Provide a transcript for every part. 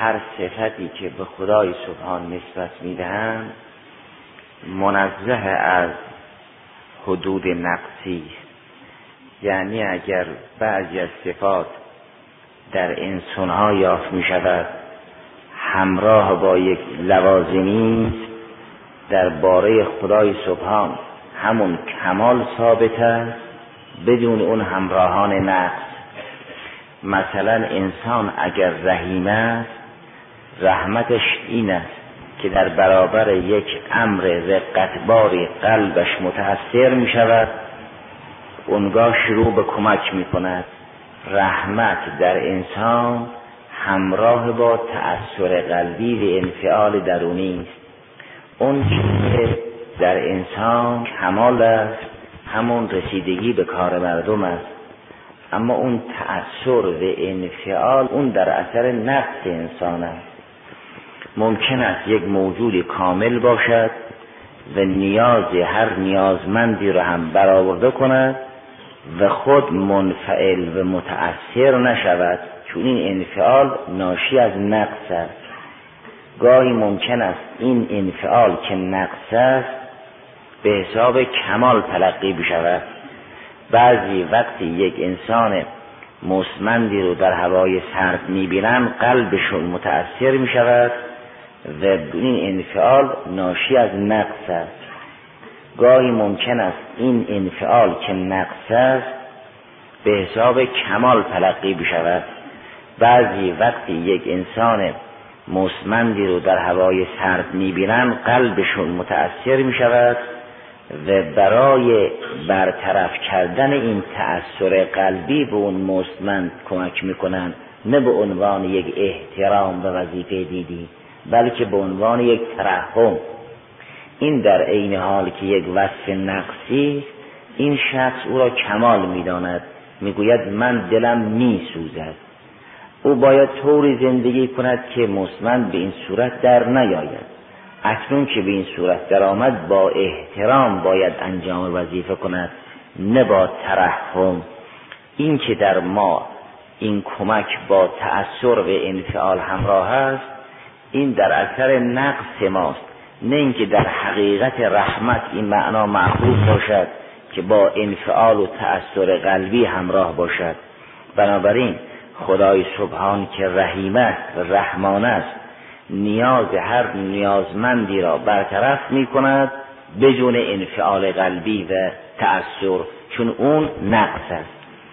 هر صفتی که به خدای سبحان نسبت میدهند منزه از حدود نقصی است. یعنی اگر بعضی از صفات در انسانها یافت می شود همراه با یک لوازمی درباره خدای سبحان همون کمال ثابت است بدون اون همراهان نقص. مثلا انسان اگر رحیم است رحمتش این است که در برابر یک امر رقتباری قلبش متأثر می شود، اونگاه شروع به کمک می کند. رحمت در انسان همراه با تأثیر قلبی و انفعال درونی است. اون چیزی در انسان کمال است همون رسیدگی به کار مردم است، اما اون تأثیر و انفعال اون در اثر نقص انسان است. ممکن است یک موجود کامل باشد و نیاز هر نیازمندی را هم برآورده کند و خود منفعل و متأثر نشود، چون این انفعال ناشی از نقص است. گاهی ممکن است این انفعال که نقص است به حساب کمال تلقی بشود. بعضی وقتی یک انسان مستمندی رو در هوای سرد میبینن قلبشون متأثر میشود و این انفعال ناشی از نقص است. گاهی ممکن است این انفعال که نقص است به حساب کمال تلقی بشود. بعضی وقتی یک انسان مستمندی رو در هوای سرد میبینن قلبشون متأثر میشود و برای برطرف کردن این تأثیر قلبی به اون مستمند کمک میکنن، نه به عنوان یک احترام به وظیفه دیدی بلکه به عنوان یک ترحم. این در عین حال که یک وصف نقصی، این شخص او را کمال میداند، میگوید من دلم میسوزد. او باید طوری زندگی کند که مستمند به این صورت در نیاید. اکنون که به این صورت در آمد با احترام باید انجام وظیفه کند، نه با ترحم. این که در ما این کمک با تأثیر و انفعال همراه است، این در اثر نقص ماست، نه اینکه در حقیقت رحمت این معنا مأخوذ باشد که با انفعال و تأثیر قلبی همراه باشد. بنابراین خدای سبحان که رحیم است و رحمان است نیاز هر نیازمندی را برطرف می کند بدون انفعال قلبی و تأثیر، چون اون نقص است.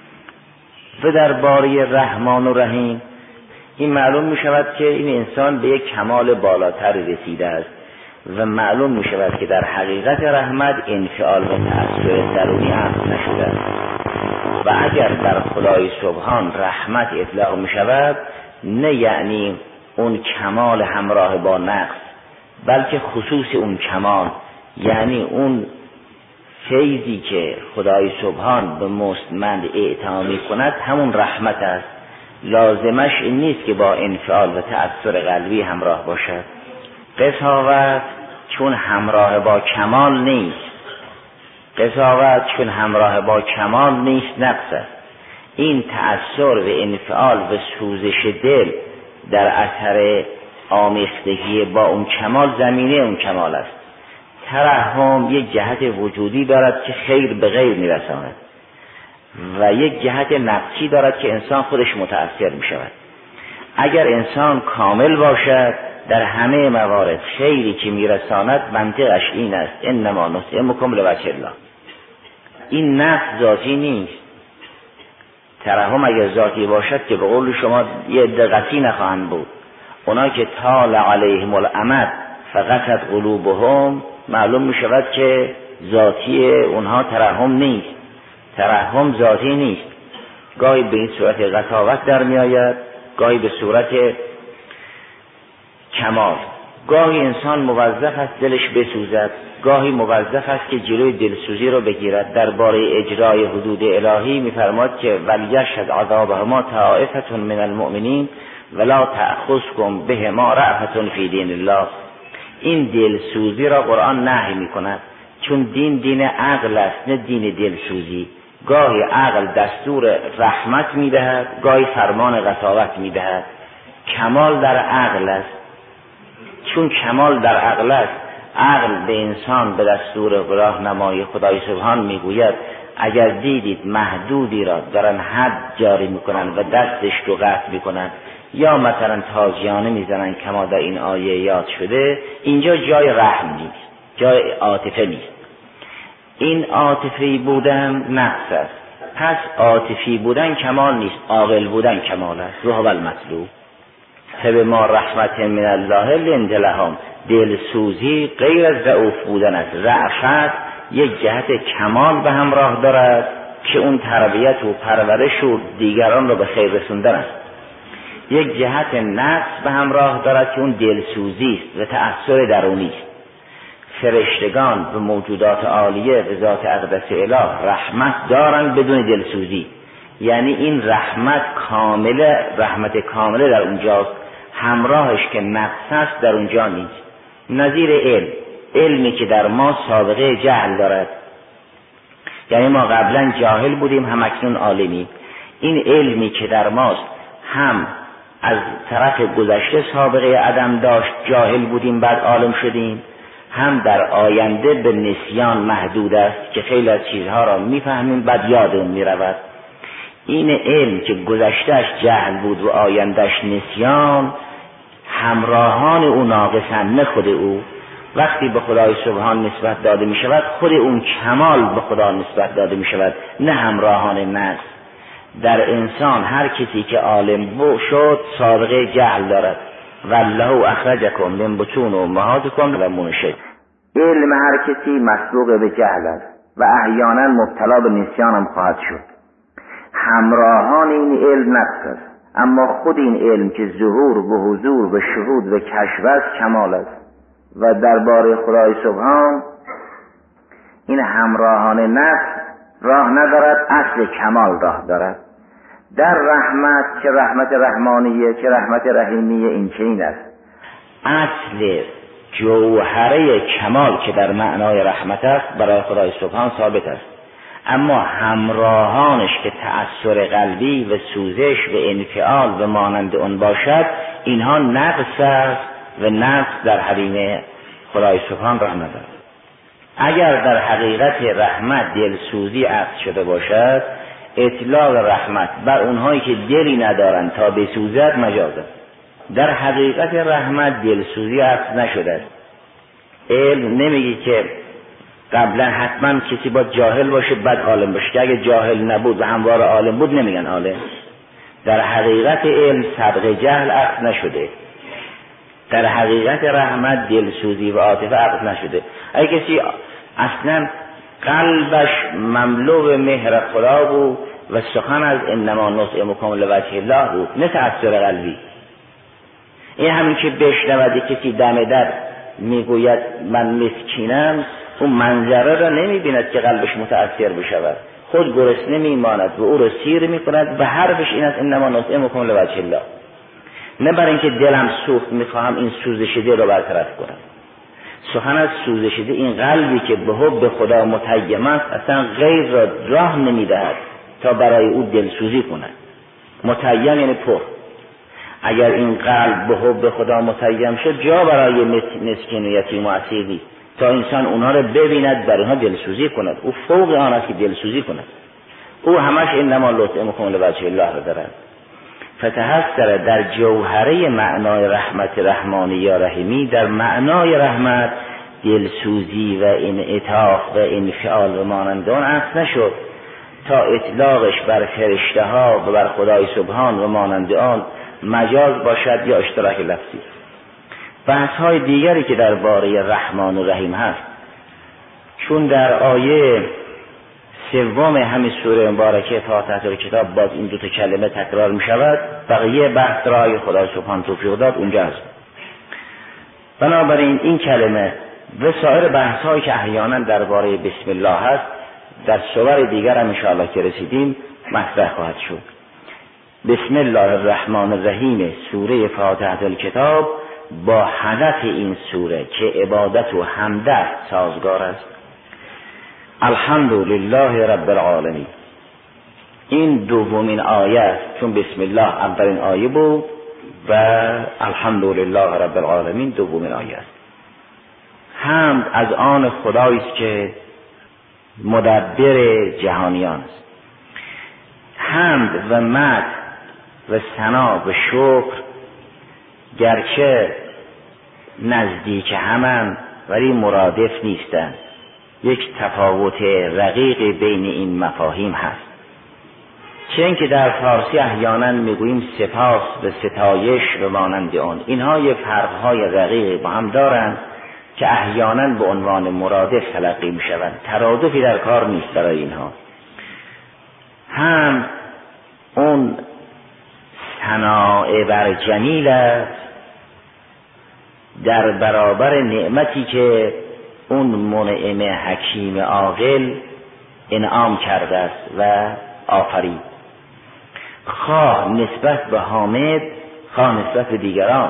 و درباره رحمان و رحیم این معلوم می شود که این انسان به یک کمال بالاتر رسیده است و معلوم می شود که در حقیقت رحمت انفعال و تأثیر درونی هم نشده است. و اگر در خدای سبحان رحمت اطلاق می شود، نه یعنی اون کمال همراه با نقص، بلکه خصوص اون کمال، یعنی اون فیضی که خدای سبحان به مستمند اعطا می کند همون رحمت است. لازمش این نیست که با انفعال و تأثیر قلبی همراه باشد. قساوت چون همراه با کمال نیست، قساوت چون همراه با کمال نیست نقص است. این تأثیر و انفعال و سوزش دل در اثر آمیختگی با اون کمال زمینه اون کمال است. ترحم یک جهت وجودی دارد که خیر به غیر میرساند و یک جهت نقصی دارد که انسان خودش متأثر می شود. اگر انسان کامل باشد در همه موارد خیری که میرساند منطقش این است انما نطعمکم لوجه الله. این نقص ذاتی نیست. ترحم اگر ذاتی باشد که به قول شما یه دقتی نخواهند بود. اونا که طال علیهم الامد فقط قلوبهم، معلوم می شود که ذاتی اونها ترحم نیست. ترحم ذاتی نیست. گاهی به این صورت قساوت در می آید، گاهی به صورت کمال. گاهی انسان موظف است دلش بسوزد، گاهی موظف است که جلوی دلسوزی رو بگیرد. درباره اجرای حدود الهی می‌فرماد که ولیشهد عذابهما طائفة من المؤمنین ولا تأخذکم بهما رأفة فی دین الله. این دلسوزی را قرآن نهی می‌کند، چون دین عقل است نه دین دلسوزی. گاهی عقل دستور رحمت می‌دهد، گاهی فرمان قساوت می‌دهد. کمال در عقل است. چون کمال در عقل است، عقل به انسان به دستور راهنمای خدای سبحان میگوید اگر دیدید محدودی را دارن حد جاری میکنن و دستش رو قطع میکنن یا مثلا تازیانه میزنن کما در این آیه یاد شده، اینجا جای رحم نیست، جای عاطفه نیست. این عاطفی بودن نقص است. پس عاطفی بودن کمال نیست، عاقل بودن کمال است. و هو المطلوب. فبما رحمت من الله لنت لهم. دلسوزی غیر از رؤوف بودن است. رأفت یک جهت کمال به همراه دارد که اون تربیت و پرورش و دیگران را به خیر رسوندن است. یک جهت نقص به همراه دارد که اون دلسوزی است و تأثیر درونی است. فرشتگان و موجودات عالیه به ذات اقدس اله رحمت دارند بدون دلسوزی، یعنی این رحمت کامله، رحمت کامله در اونجاست، همراهش که نقص است در اونجا نیست. نظیر علمی که در ما سابقه جهل دارد، یعنی ما قبلا جاهل بودیم هم اکنون عالمی. این علمی که در ماست هم از طرف گذشته سابقه عدم داشت، جاهل بودیم بعد عالم شدیم، هم در آینده به نسیان محدود است که خیلی از چیزها را میفهمیم بعد یادمون میرود. این علم که گذشتهش جهل بود و آیندهش نسیان، همراهان او ناقصند نه خود او. وقتی به خدای سبحان نسبت داده می شود، خود اون کمال به خدا نسبت داده می شود، نه همراهان نقص. در انسان هر کسی که عالم شد سابقه جهل دارد. والله اخرجکم من بطون امهاتکم و منشد. علم هر کسی مسبوق به جهل است و احیانا مبتلا به نسیان هم خواهد شد. همراهان این علم نقص است، اما خود این علم که ظهور و حضور و شهود و کشف است کمال است. و درباره خدای سبحان این همراهان نفس راه ندارد، اصل کمال راه دارد. در رحمت، چه رحمت رحمانیه چه رحمت رحیمیه، این چنین است. اصل جوهره کمال که در معنای رحمت است برای خدای سبحان ثابت است، اما همراهانش که تأثیر قلبی و سوزش و انفعال و مانند اون باشد، اینها نقص است و نقص در حریم خدای سبحان راه ندارد. اگر در حقیقت رحمت دلسوزی عقد شده باشد، اطلاق رحمت بر اونهایی که دلی ندارند تا بسوزد مجاز است. در حقیقت رحمت دلسوزی عقد نشده است. علم نمیگی که قبلا حتما کسی باید جاهل باشه بعد عالم باشه، که اگه جاهل نبود و هموار عالم بود نمیگن عالم. در حقیقت علم سبق جهل عقد نشده. در حقیقت رحمت دلسوزی و عاطفه عقد نشده. اگه کسی اصلا قلبش مملو به مهر خدا بود و سخن از انما نطعمکم لوجه الله بود، نه تأثیر قلبی. این همین که بشنود کسی دم در میگوید من مسکینم، اون منظره را نمیبیند که قلبش متأثر بشود، خود گرسنه میماند و او را سیر میکند و حرفش این است انما نطعمکم لوجه الله، نه برای اینکه دلم سوخت میخواهم این سوزش دل رو برطرف کنم. سخن از سوزش دل، این قلبی که به حب خدا متیم است اصلا غیر را راه نمیدهد تا برای او دلسوزی کند. متیم یعنی پر. اگر این قلب به حب خدا متیم شد، جا برای مسکین و یتیم و اسیر نیست تا انسان اونها رو ببیند برای اونها دلسوزی کند. او فوق آن است که دلسوزی کند. او همش انما نطعمکم لوجه الله را دارد. فتحسر در جوهره معنای رحمت رحمانی یا رحیمی، در معنای رحمت دلسوزی و انعطاف و انفعال و مانند آن عکس نشد تا اطلاقش بر فرشته ها و بر خدای سبحان و مانند آن مجاز باشد یا اشتراک لفظی. بحث های دیگری که درباره رحمان و رحیم هست، چون در آیه سوم همین سوره مبارکه فاتحه کتاب باز این دو تا کلمه تکرار می شود، بقیه بحث رای خدا سبحان توفیق داد اونجا است. بنابراین این کلمه و سایر بحث هایی که احیانا درباره بسم الله هست در سور دیگر هم انشاءالله که رسیدیم مطرح خواهد شد. بسم الله الرحمن الرحیم سوره فاتحه کتاب با هدف این سوره که عبادت و حمد سازگار است. الحمدلله رب العالمین. این دومین آیه است، چون بسم الله اولین آیه بود و الحمدلله رب العالمین دومین آیه است. حمد از آن خدایی است که مدبر جهانیان است. حمد و مدح و ثنا و شکر گرچه نزدیک همند ولی مرادف نیستند. یک تفاوت رقیق بین این مفاهیم هست. چون که در فارسی احیانا میگوییم سپاس و ستایش و مانند آن، اینها یه فرقهای رقیق با هم دارند که احیانا به عنوان مرادف تلقی میشوند. ترادفی در کار نیست برای اینها. هم اون ثناء بر جمیل است در برابر نعمتی که اون منعم حکیم عاقل انعام کرده است و آفرید، خواه نسبت به حامد خواه نسبت به دیگران.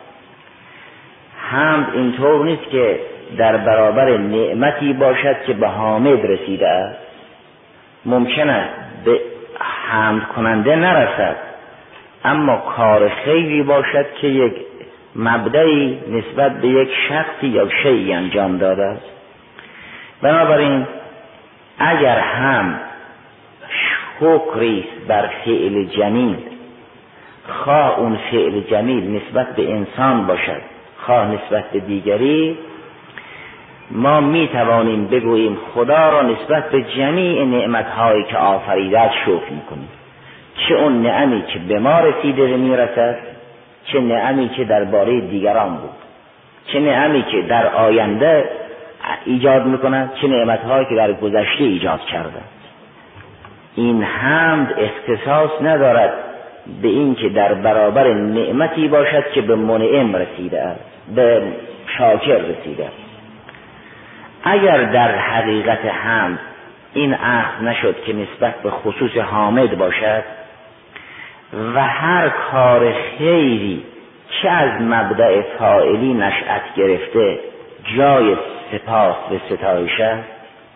حمد اینطور نیست که در برابر نعمتی باشد که به حامد رسیده است. ممکن است به حمد کننده نرسد، اما کار خیری باشد که یک مبدئی نسبت به یک شخصی یا شیئی انجام داده است. بنابراین اگر هم شکری بر فعل جمیل، خواه اون فعل جمیل نسبت به انسان باشد خواه نسبت به دیگری، ما می توانیم بگوییم خدا را نسبت به جمیع نعمتهایی که آفریده شکر میکنیم، چه اون نعمی که به ما رسیده و میرسد، چه نعمی که درباره دیگران بود، چه نعمی که در آینده ایجاد میکند، چه نعمتهایی که در گذشته ایجاد کرده. این حمد اختصاص ندارد به این که در برابر نعمتی باشد که به منعم رسیده است، به شاکر رسیده است. اگر در حقیقت حمد این عهد نشد که نسبت به خصوص حامد باشد و هر کار خیری که از مبدأ فاعلی نشأت گرفته جای سپاس و ستایش است،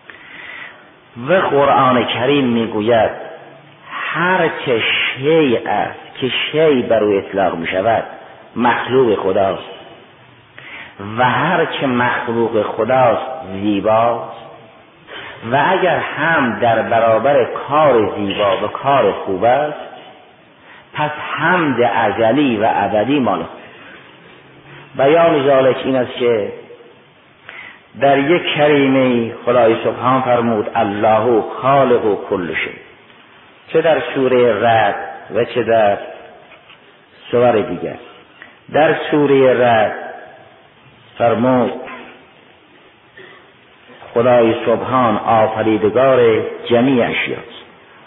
و قرآن کریم میگوید هر چه شیء است که شیء بر او اطلاق می شود مخلوق خداست و هر چه مخلوق خداست زیباست. و اگر هم در برابر کار زیبا و کار خوب است، پس حمد ازلی و ابدی مال خود. بیان ذالک این است که در یک کریمه خدای سبحان فرمود الله خالق کل شیء، چه در سوره رعد و چه در سور دیگر. در سوره رعد فرمود خدای سبحان آفریدگار جمیع اشیاست.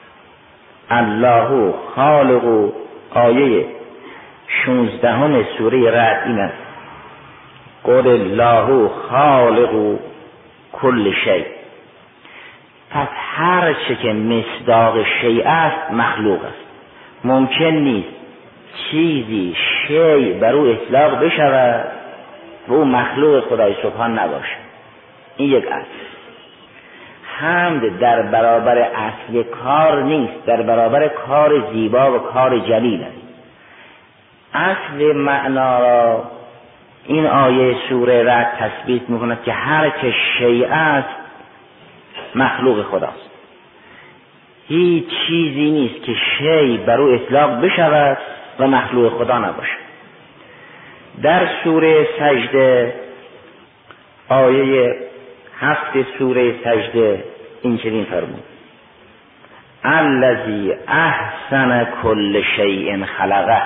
الله خالق، آیه 16 سوره رعد این است قل الله خالق کل شیء. پس هر چه که مصداق شیء است مخلوق است. ممکن نیست چیزی شیء بر او اطلاق بشود و او مخلوق خدای سبحان نباشد. این یک اصل. حمد در برابر اصل کار نیست، در برابر کار زیبا و کار جلیل است. اصل معنا را این آیه سوره رعد تثبیت می‌کند که هر چه شیء است مخلوق خداست. هیچ چیزی نیست که شیء بر او اطلاق بشود و مخلوق خدا نباشد. در سوره سجده آیه 7 سوره سجده این چنین فرمود الذی احسن کل شیء خلقه،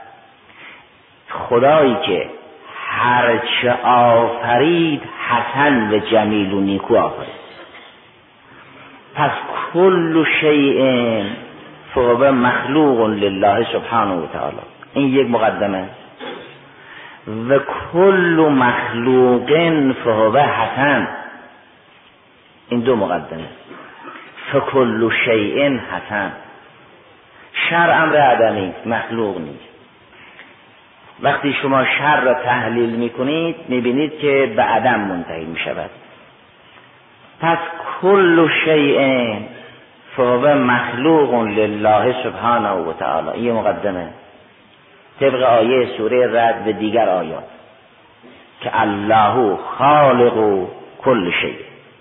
خدایی که هرچه آفرید حسن و جمیل و نیکو آفرید. پس کل شیء فهو مخلوق لله سبحانه و تعالی. این یک مقدمه. و کل مخلوق فهو حسن، این دو مقدمه. فکل شیء حسن. شر امر عدمی، مخلوق نیست. وقتی شما شر را تحلیل میکنید میبینید که به عدم منتهی میشود. پس کل شیء فهو مخلوق لله سبحانه و تعالی. این مقدمه. طبق آیه سوره رعد و دیگر آیات که الله خالق کل شیء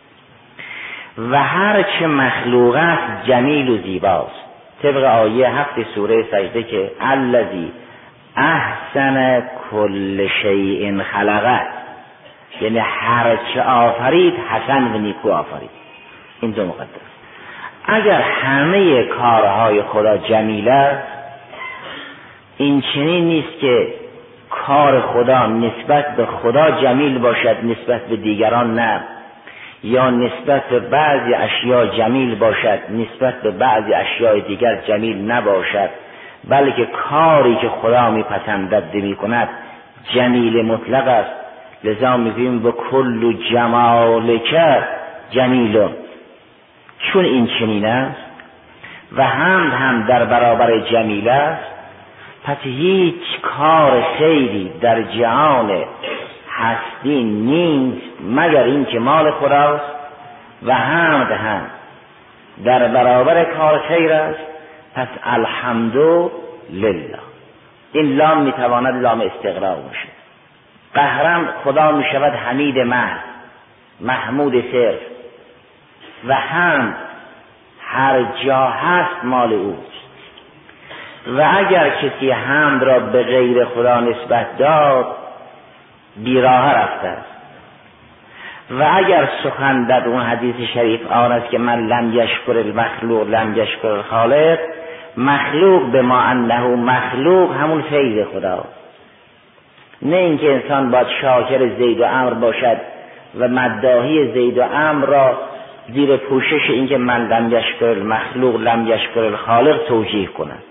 و هر چه مخلوق است جمیل و زیباست، طبق آیه 7 سوره سجده که الذی احسن کل شیء خلقه، یعنی هر چه آفرید حسن و نیکو آفرید. این دو مقدس. اگر همه کارهای خدا جمیل است، این چنین نیست که کار خدا نسبت به خدا جمیل باشد نسبت به دیگران نه، یا نسبت به بعضی اشیاء جمیل باشد نسبت به بعضی اشیاء دیگر جمیل نباشد، بلکه کاری که خدا میپسندد میکند جمیل مطلق است. لذا میگوییم به کل جمالک جمیل، چون این چنین است و هم در برابر جمیل است، پس هیچ کار خیری در جهان هستی نیست مگر این که مال خداست و هم در برابر کار خیر است. پس الحمدلله. این لام میتواند لام استقرار باشه. قهرم خدا میشود حمید محض، محمود صرف، و هم هر جا هست مال اوست. و اگر کسی حمد را به غیر خدا نسبت داد بیراه رفته است. و اگر سخن در اون حدیث شریف آن است که من لم یشکر المخلوق لم یشکر الخالق، مخلوق به ما انه مخلوق همون فیض خدا، نه اینکه انسان باید شاکر زید و عمرو باشد و مداحی زید و عمرو را زیر پوشش اینکه من لم یشکر المخلوق لم یشکر الخالق توجیه کند.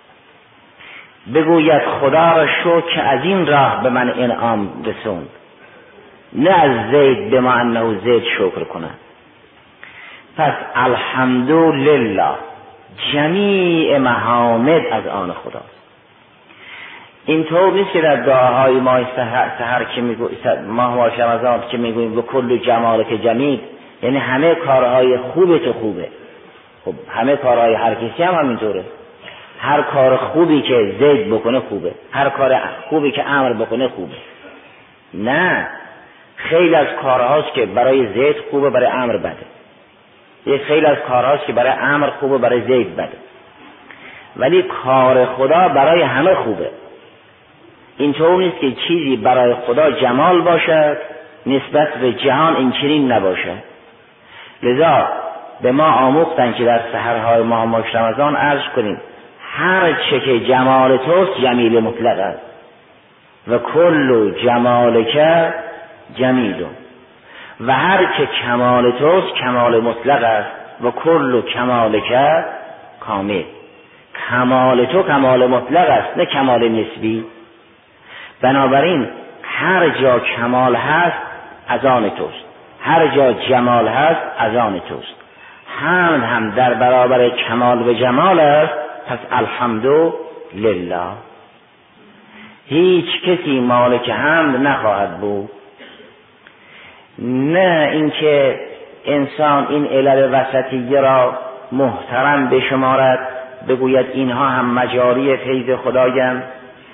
بگوید خدا را شکر که از این راه به من انعام رسوند، نه از زید به ما انه زید شکر کند. پس الحمدلله، جمیع محامد از آن خداست. این طور نیست که در دعاهای ماه سحر که ماه رمضان که میگوییم به کل جمالک جمیل، یعنی همه کارهای خوب تو خوبه. خب همه کارهای هر کسی هم همینطوره. هر کار خوبی که زید بکنه خوبه، هر کار خوبی که عمرو بکنه خوبه. نه، خیلی از کارهاست که برای زید خوبه برای عمرو بده، یه خیلی از کارهاست که برای عمرو خوبه برای زید بده، ولی کار خدا برای همه خوبه. اینطور نیست که چیزی برای خدا جمال باشد نسبت به جهان این چنین نباشد. لذا به ما آموختن که در سحرهای ماه رمضان عرض کنیم هر چه که جمال توست جمیل مطلق است و کل جمالک جمیل، و هر که کمال توست کمال مطلق است و کل کمالک کامل. کمال تو کمال مطلق است نه کمال نسبی. بنابراین هر جا کمال هست از آن توست، هر جا جمال هست از آن توست. هم در برابر کمال و جمال است. پس الحمدلله، هیچ کسی مالک حمد نخواهد بود. نه اینکه انسان این علل وسطیه را محترم بشمارد، بگوید اینها هم مجاری فیض خدایند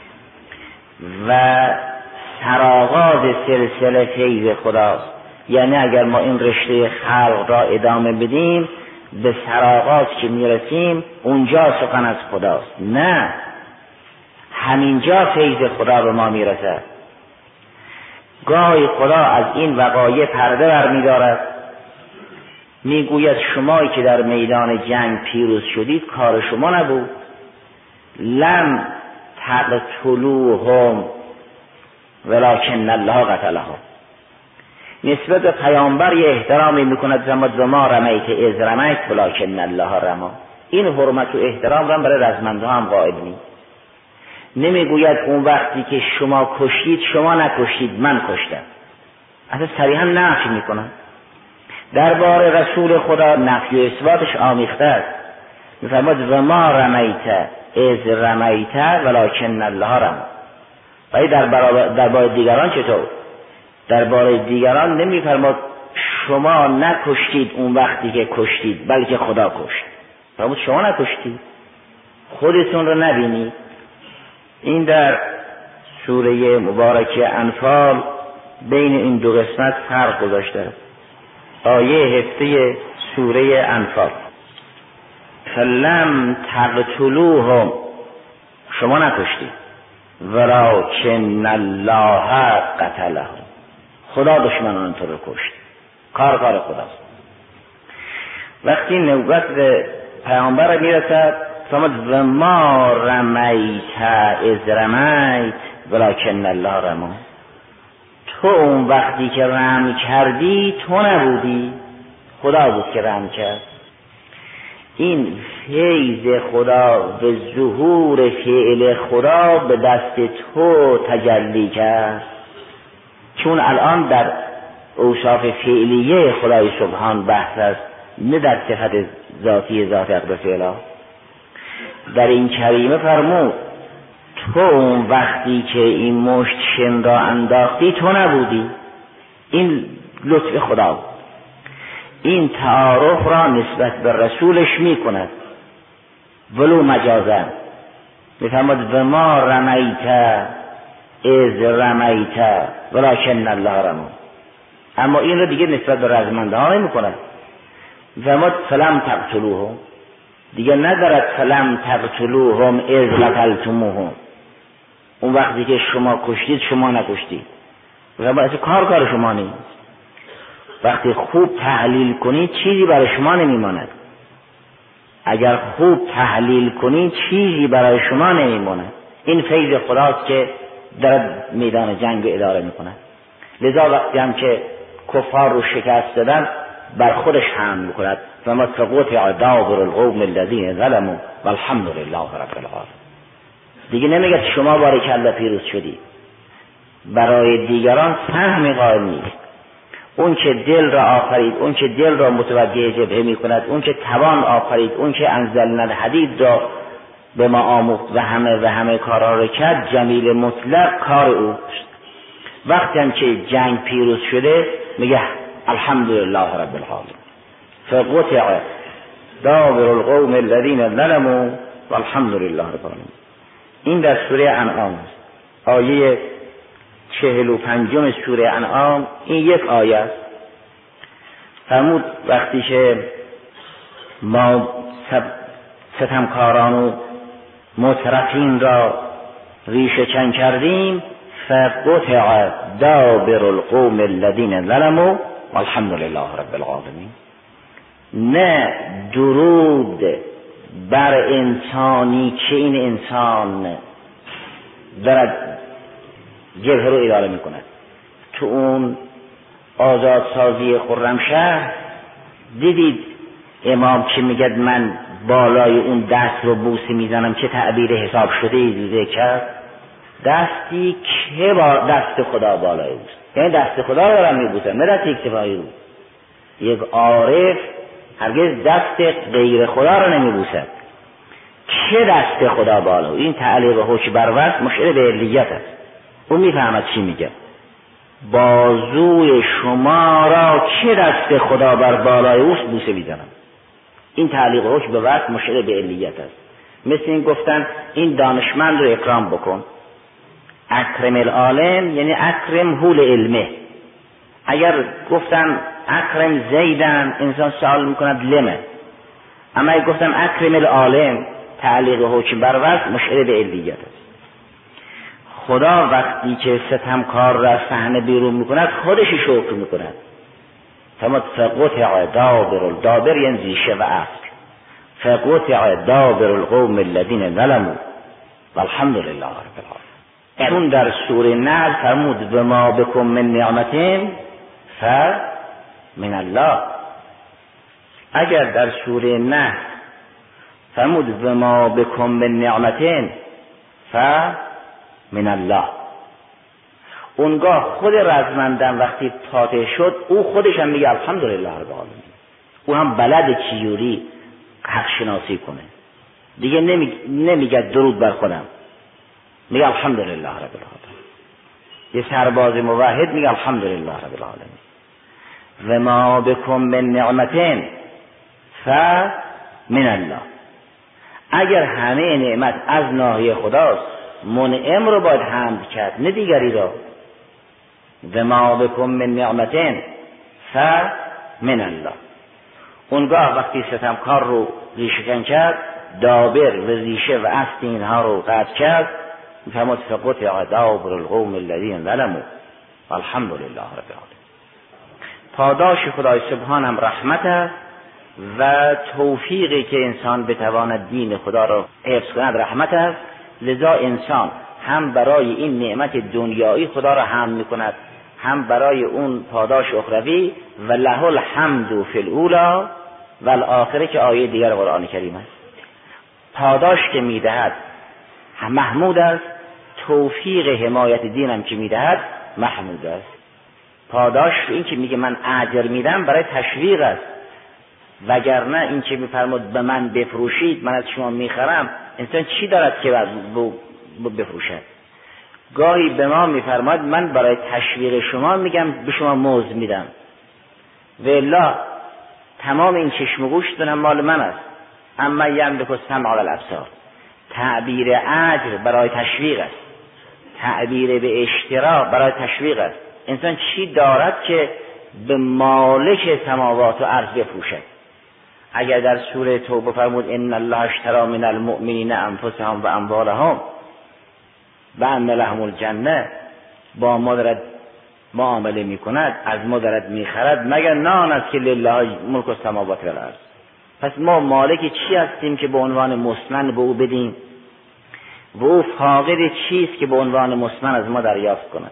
و سرآغاز سلسله فیض خداست. یعنی اگر ما این رشته خلق را ادامه بدیم به سرآغاز که میرسیم اونجا سخن از خداست. نه، همینجا فیض خدا به ما میرسد. گاهی خدا از این وقایع پرده برمی‌دارد، میگوید شمایی که در میدان جنگ پیروز شدید کار شما نبود، لم تقتلوهم ولکن الله قتلهم. نسبت به پیامبر یه احترامی میکند زماد و ما رمیت از رمیت ولکن الله رما. این حرمت و احترام را برای رزمنده هم قائل نیست. نمیگوید اون وقتی که شما کشتید شما نکشتید من کشتم، اصلا صریحا نفی میکنن. درباره رسول خدا نفی و اثباتش آمیخته است. میفرماد و ما رمیت از رمیت ولکن الله رما. ولی درباره دیگران چطور؟ درباره دیگران نمیفرماد شما نکشتید اون وقتی که کشتید بلکه خدا کشت. فرمود شما نکشتید، خودتون رو نبینید. این در سوره مبارکه انفال بین این دو قسمت فرق گذاشته است. آیه 7 سوره انفال: فلم تقتلوهم، شما نکشتید، ولکن الله قتلهم، خدا دشمنان تو رو کشت. کار خداست. وقتی نوبت به پیامبر میرسد فرمود و ما رمیت اذ رمیت ولکن الله رمی، تو اون وقتی که رمی کردی تو نبودی، خدا بود که رمی کرد. این فیض خدا به ظهور فعل خدا به دست تو تجلی کرد، چون الان در اوصاف فعلیه خدای سبحان بحث است، نه در صفت ذاتی ذات اقدس اله. در این کریمه فرمود تو اون وقتی که این مشت شن را انداختی تو نبودی. این لطف خدا بود. این تعارف را نسبت به رسولش می کند ولو مجازا. می فرمود و ما رمیت اذ رمیت ولکن الله رمی، اما این را دیگه نسبت به رزمنده ها نمی کند. می فرمود فلم تقتلوهم، دیگه ندارد فلم تقتلوهم اذ قتلتموهم، اون وقتی که شما کشتید شما نکشتید. اصلا کار شما نیست. وقتی خوب تحلیل کنید چیزی برای شما نمیماند. اگر خوب تحلیل کنید چیزی برای شما نمیماند. این فیض خداست که در میدان جنگ اداره میکند. لذا وقتی هم که کفار رو شکست دادن بر خودش حمل میکند فما قطع دابر القوم الذین ظلموا والحمد لله رب العالمین. دیگه نمیگه شما بارکالله پیروز شدی، برای دیگران سهم قائل نیست. اون که دل را آفرید، اون که دل را متوجه جبهه می کند، اون که توان آفرید، اون که انزلنا الحدید را به ما آموخت و همه کارها را کرد، جمیل مطلق کار اوست. وقتی هم که جنگ پیروز شده میگه الحمدلله رب العالمین. فقطع دابر القوم الذین ظلموا والحمدلله رب العالمین. این در سوره انعام است، آیه 45 سوره انعام. این یک آیه است. فرمود وقتی که ما ستمکاران و مترفین را ریشه کن کردیم فقطع دابر القوم الذین ظلموا والحمد لله رب العالمین. نه درود بر انسانی که این انسان دارد جبهه رو اداره می کند. تو اون آزادسازی خرمشهر دیدید امام که میگه من بالای اون دست رو بوسه میزنم، چه تعبیر حساب شده دیده کرد؟ دستی که با دست خدا بالای اوست، یعنی دست خدا رو دارم میبوسم، نه دست اکتفایی رو. یک عارف هرگز دست غیر خدا رو نمیبوسد، که دست خدا بالا. این تعلیق حکم بر وصف مشعر به علیت است. اون میفهمد چی میگه. بازوی شما را که دست خدا بر بالای اوست بوسه میزنم. این تعلیق حکم به وصف مشعر به علیت است. مثل این گفتن این دانشمند رو اکرام بکن. اکرم العالم یعنی اکرم حول علمه. اگر گفتن اکرم زیدن انسان سوال میکند لمه، اما اگر گفتن اکرم العالم تعلیق حکم بر وصف مشعر به علیت است. خدا وقتی که ستمکار را صحنه بیرون میکند خودش شکر میکند. فقطع دابر یعنی زیشه و اصل. فقطع دابر القوم الذین ظلموا والحمد لله رب العالمین. اون در سوره نحل فرمود و ما بکم من نعمت فمن الله. اگر در سوره نحل فرمود و ما بکم من نعمت فمن الله، اونگاه خود رزمندن وقتی فاتح شد او خودش هم میگه الحمدلله رب العالمین. او هم بلد چجوری حق شناسی کنه. دیگه نمیگه درود بر خودم، میگه الحمدلله رب العالمین. یه سرباز موحد میگه الحمدلله رب العالمین. و ما بکم من نعمت فمن الله. اگر همه نعمت از ناحیه خداست منعم رو باید حمد کرد نه دیگری را. و ما بکم من نعمتین فمن الله. اونگاه وقتی ستمکار رو ریشه‌کن کرد، دابر و ریشه و اصل اینها رو قطع کرد، میفرماد فقطع دابر القوم الذین ظلموا والحمد لله رب العالمین. پاداش خدای سبحان هم رحمت است و توفیقی که انسان بتواند دین خدا را حفظ کند رحمت است. لذا انسان هم برای این نعمت دنیایی خدا را حمد میکند، هم برای اون پاداش اخروی. و له الحمد فی الاولی و الاخره که آیه دیگر قرآن کریم است. پاداش که میدهد محمود است، توفیق حمایت دینم که میدهد محمود است. پاداش این که میگه من اجر میدم برای تشویق است، وگرنه این که میفرماد به من بفروشید من از شما میخرم، انسان چی دارد که بفروشد؟ گاهی به ما میفرماد من برای تشویق شما میگم به شما موز میدم، و الا تمام این چشم و گوش دونم مال من است. اما یملک السمع والابصار. تعبیر اجر برای تشویق است، تعبیر به اشترا برای تشویق است. انسان چی دارد که به مالک سماوات و ارض بفروشد؟ اگر در سوره توبه فرمود ان الله اشتری من المؤمنین انفسهم و اموالهم و ان لهم الجنه، با ما دارد معامله میکند، از ما دارد میخرد، مگر نه آن است که لله ملک السماوات و الارض. پس ما مالک چی هستیم که به عنوان مسمن به او بدیم و او فاقد چیست که به عنوان مسمن از ما دریافت کند؟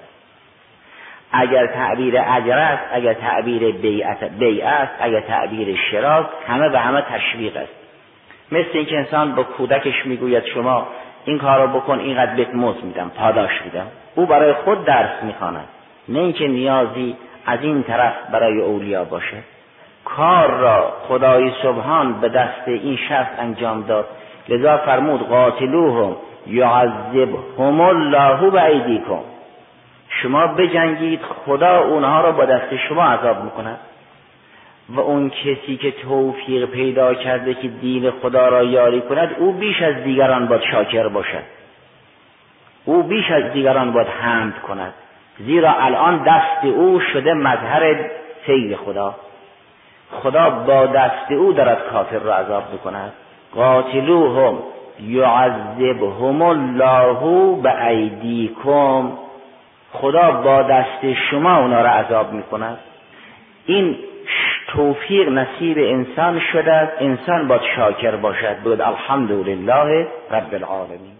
اگر تعبیر اجر است، اگر تعبیر بیع است، اگر تعبیر شراست، همه به همه تشویق است. مثل اینکه انسان با کودکش میگوید شما این کارو بکن اینقدر بهت مزد میدم، پاداش میدم. او برای خود درس میخواند، نه اینکه نیازی از این طرف برای اولیا باشه. کار را خدای سبحان به دست این شخص انجام داد، لذا فرمود قاتلوهم یعذبهم الله بایدیکم. شما بجنگید، خدا اونها را با دست شما عذاب میکند. و اون کسی که توفیق پیدا کرده که دین خدا را یاری کند، او بیش از دیگران باید شاکر باشد، او بیش از دیگران باید حمد کند، زیرا الان دست او شده مظهر سیر خدا. خدا با دست او دارد کافر را عذاب میکند. قاتلوهم یعذبهم الله بایدیکم. خدا با دست شما اونا را عذاب میکند. این توفیق نصیب انسان شده است. انسان باید شاکر باشد، بگوید الحمدلله رب العالمین.